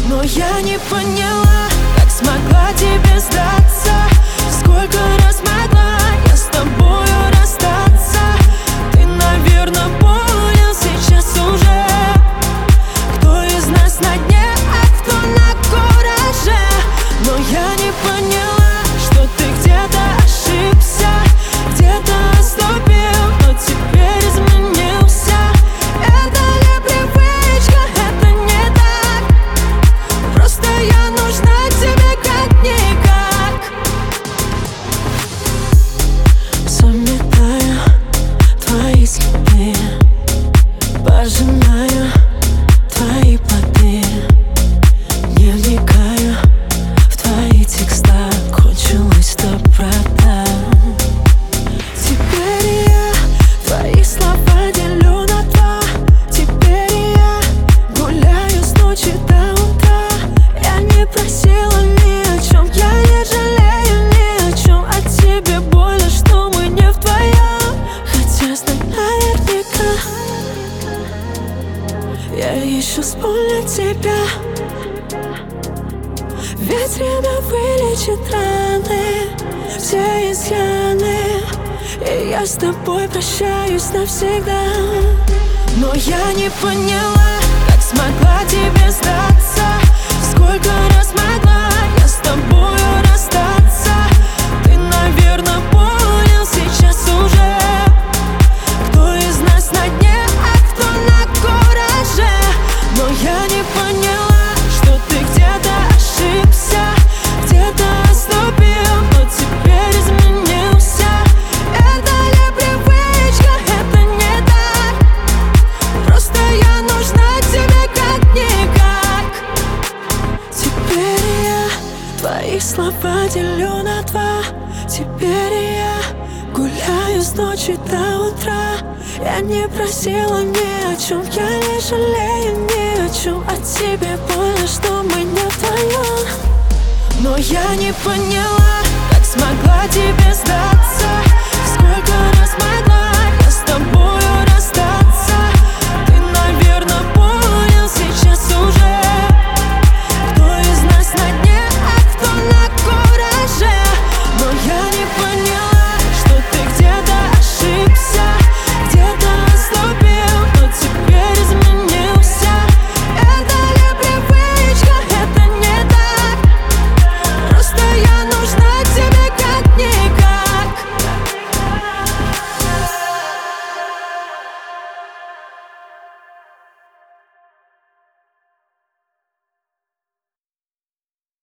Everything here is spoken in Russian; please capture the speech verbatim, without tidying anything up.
Но я не поняла, как смогла тебе сдаться. Сколько раз могла я с тобою расстаться. Ты, наверное, понял сейчас уже, кто из нас на дне, а кто на кураже. Но я не поняла, что ты где-то ошибся, где-то отступил, но теперь изменился. Это не привычка, это не так. Просто я нужна тебе как-никак. Заметаю твои следы, пожинаю твои плоды. Не вникаю в твои текста, кончилась доброта. Теперь я твои слова делю на два. Теперь я гуляю с ночи до утра. Я не просила ни о чем, я не жалею ни о чем. А тебе больно, что мы не вдвоем. Хотя знать наверняка, я еще вспомню тебя. Ведь время вылечит раны, все изъяны, и я с тобой прощаюсь навсегда. Но я не поняла, как смогла тебе сдаться. Сколько раз могла я с тобою расстаться. Ты, наверное, понял сейчас уже, кто из нас на дне, а кто на кураже. Но я не поняла, что ты где-то ошибся, где-то отступил, но теперь изменился. Это не привычка, это не так. Просто я нужна тебе как-никак. Теперь я твои слова делю на два. Теперь я гуляю с ночи до утра. Я не просила ни о чем, я не жалею ни о чем. А тебе больно, что мы не вдвоем. Но я не поняла, как смогла тебе сдаться. Сколько раз могла